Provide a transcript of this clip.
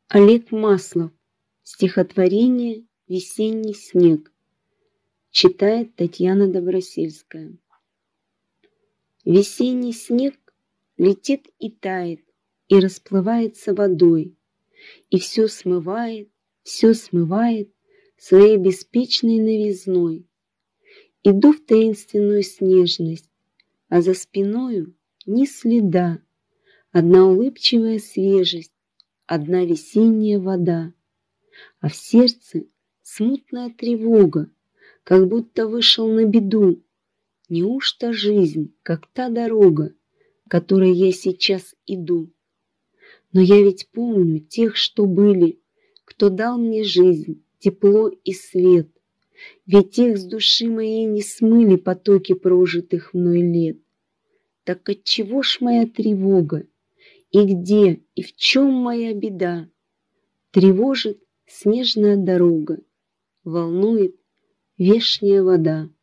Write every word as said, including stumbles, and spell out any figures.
Олег Маслов. Стихотворение «Весенний снег». Читает Татьяна Добросельская. Весенний снег летит и тает, и расплывается водой, и все смывает, все смывает своей беспечной новизной. Иду в таинственную снежность, а за спиною ни следа, одна улыбчивая свежесть, одна весенняя вода, а в сердце смутная тревога, как будто вышел на беду. Неужто жизнь, как та дорога, которой я сейчас иду? Но я ведь помню тех, что были, кто дал мне жизнь, тепло и свет, ведь их с души моей не смыли потоки прожитых мной лет. Так отчего ж моя тревога? И где, и в чем моя беда? Тревожит снежная дорога, волнует вешняя вода.